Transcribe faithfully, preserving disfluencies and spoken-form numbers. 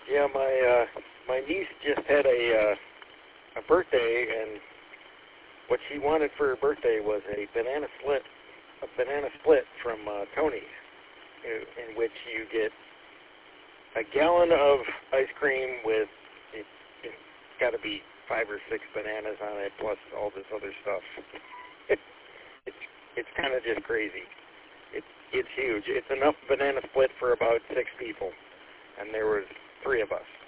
Yeah, my uh, my niece just had a uh, a birthday, and what she wanted for her birthday was a banana split, a banana split from uh, Tony's, in, in which you get a gallon of ice cream with it, it's got to be five or six bananas on it, plus all this other stuff. It, it's it's kind of just crazy. It's it's huge. It's enough banana split for about six people, and there was three of us.